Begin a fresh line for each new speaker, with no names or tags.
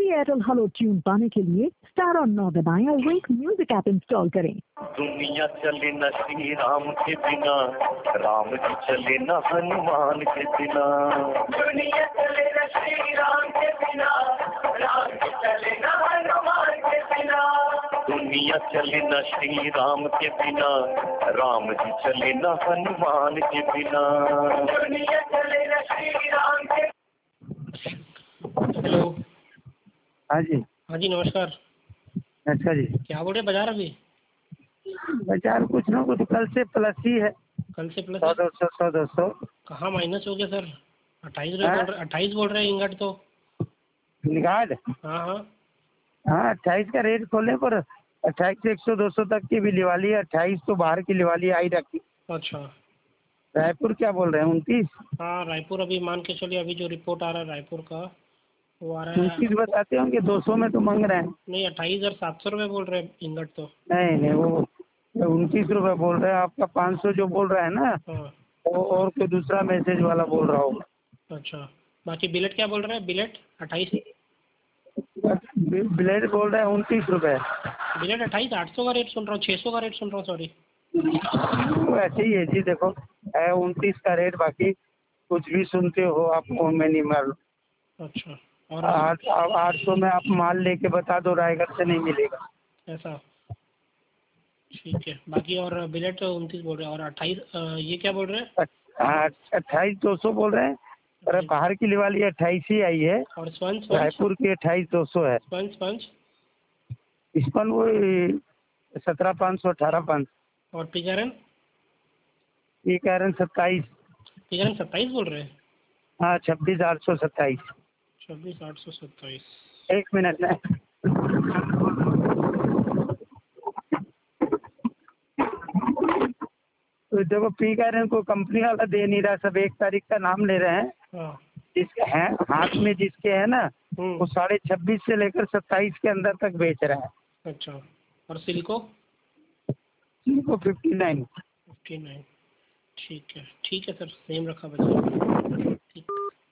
Free Airtel hello tune पाने के लिए स्टार और 9 दबाएं और विंक म्यूजिक ऐप इंस्टॉल करें।
दुनिया चले न श्री राम के बिना, राम जी चले न हनुमान के बिना। दुनिया चले न श्री राम के बिना, राम जी चले न हनुमान के बिना। दुनिया चले न श्री राम के बिना, राम जी चले न हनुमान के बिना। दुनिया चले न श्री राम के।
हेलो।
हाँ जी।
हाँ जी नमस्कार।
अच्छा जी।
क्या बोल रहे बाजार अभी?
बाजार कुछ ना कुछ कल से प्लस ही है।
कल से प्लस
100-200
कहाँ माइनस हो गया सर? 28 बोल रहे हैं इंगट तो।
निकाल।
हाँ हाँ।
हाँ 28 का रेट खोले पर 28 से 100-200 तक की भी लिवाली है। 28 तो बाहर की लिवाली आई रखी।
अच्छा।
रायपुर क्या बोल रहे हैं 29?
हाँ रायपुर अभी मान के चलिए, अभी जो रिपोर्ट आ रहा है रायपुर का वो आ रहा है
29 बताते होंगे, 200 में तो मांग रहे हैं।
नहीं 28,700 रुपये बोल रहे हैं इंगट तो।
नहीं वो 29 रुपये बोल रहे हैं। आपका 500 जो बोल रहा है ना,
हाँ।
वो और कोई दूसरा मैसेज वाला बोल रहा होगा।
अच्छा बाकी बिलेट क्या बोल रहे हैं? बिलेट 28।
ब्लेड बोल रहे हैं 29 रुपये।
बिलेट 28, 800 का रेट सुन रहा हूँ, 600 का रेट सुन रहा हूँ सॉरी।
तो ऐसे ही है जी। देखो है 29 का रेट, बाकी कुछ भी सुनते हो आप फोन में नहीं मार।
अच्छा। और
800 में आप माल लेके बता दो, रायगढ़ से नहीं मिलेगा
ऐसा? ठीक है। बाकी और बिलेट 29 बोल रहे हैं और 28 ये क्या बोल रहे हैं?
28-200 बोल रहे हैं। अरे बाहर की लिवाली 28 ही आई है।
और स्पंज
रायपुर की 28-200 है।
स्पंज
स्पन वो 17,500 18,500।
और पिगरन?
ये कह रहे हैं 27।
पिगरन 27 बोल रहे हैं?
हाँ 26,827।
26,827।
एक मिनट ना। तो देखो पी कह रहे हैं, कोई कंपनी वाला दे नहीं रहा, सब 1 तारीख का नाम ले रहे हैं।
हाँ।
जिसके हैं हाथ में, जिसके है ना, वो 26.5 से लेकर 27 के अंदर तक बेच रहा है।
अच्छा। और सिल्को?
सिल्को 59।
59। ठीक है सर, सेम रखा बच्चा। ठीक।